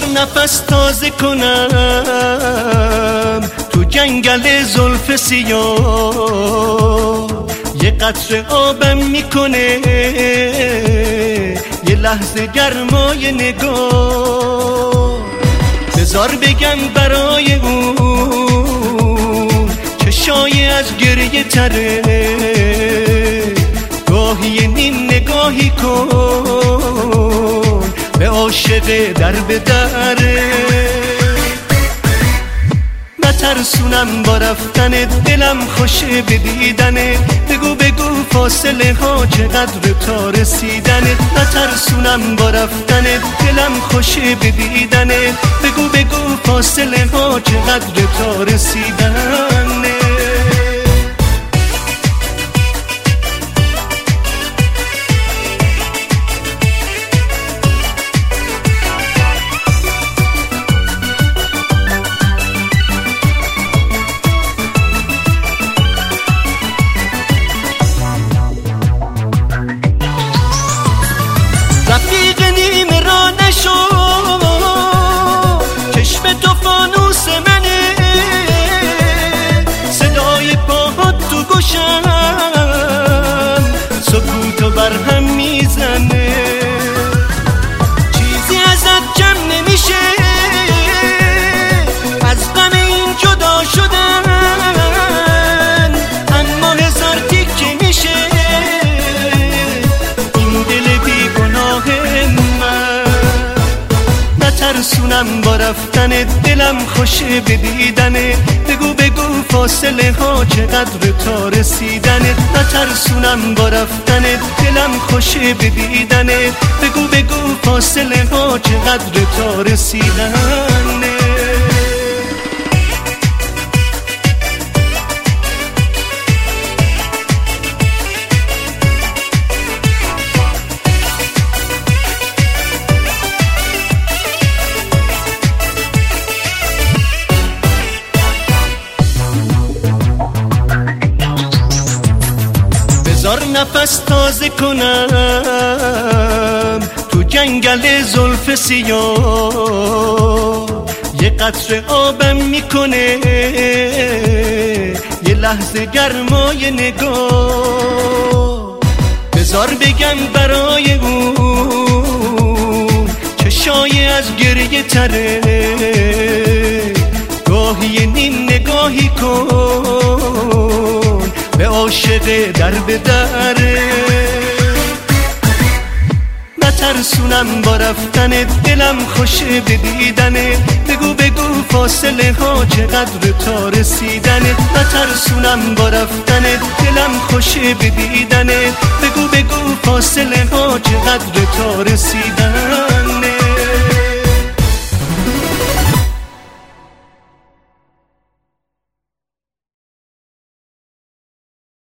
نفس تازه کنم تو جنگل زلف سیاه، یه قطره آبم میکنه یه لحظه گرمای نگاه. بذار بگم برای اون چشای از گریه تره، گاهی نیم نگاهی کن به عاشق در به دره. نترسونم با رفتن دلم خوشه به دیدنه، بگو بگو فاصله ها چقدر تا رسیدنه. نترسونم با رفتن دلم خوشه به دیدنه، بگو بگو فاصله ها چقدر تا رسیدنه. رفیق نیمه را نشو، چشم تو فانوس منه، صدای پاهات تو گوشم سکوتو برهم میزنه. چیزی ازت کم نمیشه از غم این جدا شدن، اما هزار تیکه میشه این دل بیگناه من. نترسونم با رفتن دلم خوشه به دیدنه، بگو بگو فاصله ها چقدر تا رسیدنه. نترسونم با رفتن دلم خوشه به دیدنه، بگو بگو فاصله ها چقدر تا رسیدنه. بذار نفس تازه کنم تو جنگل زلف سیاه، یه قطره آبم میکنه یه لحظه گرمای نگاه. بذار بگم برای اون چشای از گریه تره، گاهی نیم نگاهی کن به عاشق در به دره. نترسونم با رفتن دلم خوشه به دیدنه، بگو بگو فاصله ها چقدر تا رسیدنه. نترسونم با رفتن دلم خوشه به دیدنه، بگو بگو فاصله ها چقدر تا رسیدنه.